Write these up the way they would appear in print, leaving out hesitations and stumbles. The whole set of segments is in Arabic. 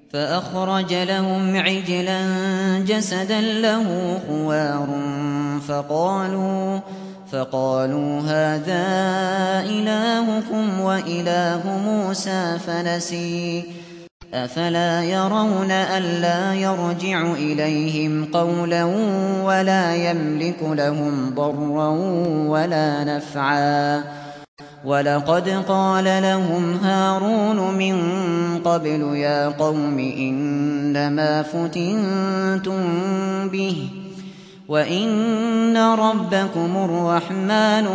فأخرج لهم عجلا جسدا له خوار فقالوا هذا إلهكم وإله موسى فنسي أفلا يرون ألا يرجع إليهم قولا ولا يملك لهم ضرا ولا نفعا ولقد قال لهم هارون من قبل يا قوم إنما فتنتم به وإن ربكم الرحمن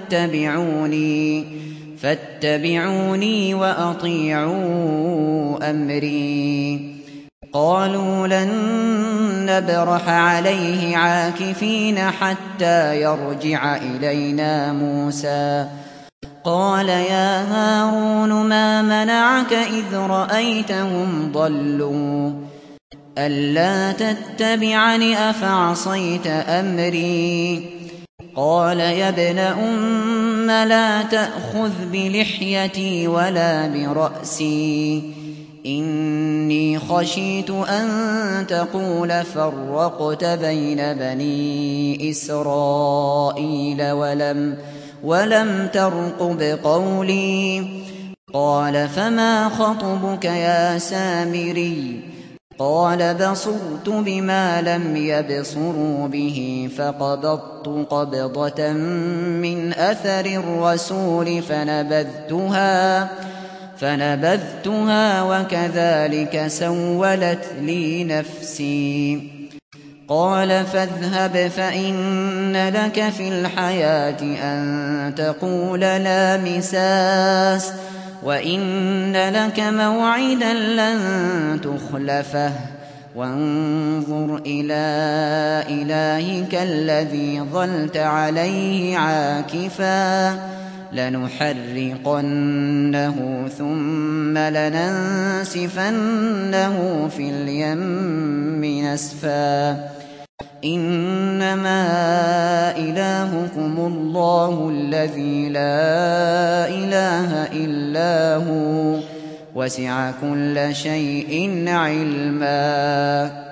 فاتبعوني وأطيعوا أمري قالوا لن نبرح عليه عاكفين حتى يرجع إلينا موسى قال يا هارون ما منعك إذ رأيتهم ضلوا ألا تتبعني أفعصيت أمري قال يا ابن أم لا تأخذ بلحيتي ولا برأسي إني خشيت أن تقول فرقت بين بني إسرائيل ولم ترقب قولي قال فما خطبك يا سامري قال بصرت بما لم يبصروا به فقبضت قبضة من أثر الرسول فنبذتها وكذلك سولت لي نفسي قال فاذهب فإن لك في الحياة أن تقول لا مساس وإن لك موعدا لن تخلفه وانظر إلى إلهك الذي ظلت عليه عاكفا لنحرقنه ثم لننسفنه في اليم نسفا إنما إلهكم الله الذي لا إله إلا هو وسع كل شيء علما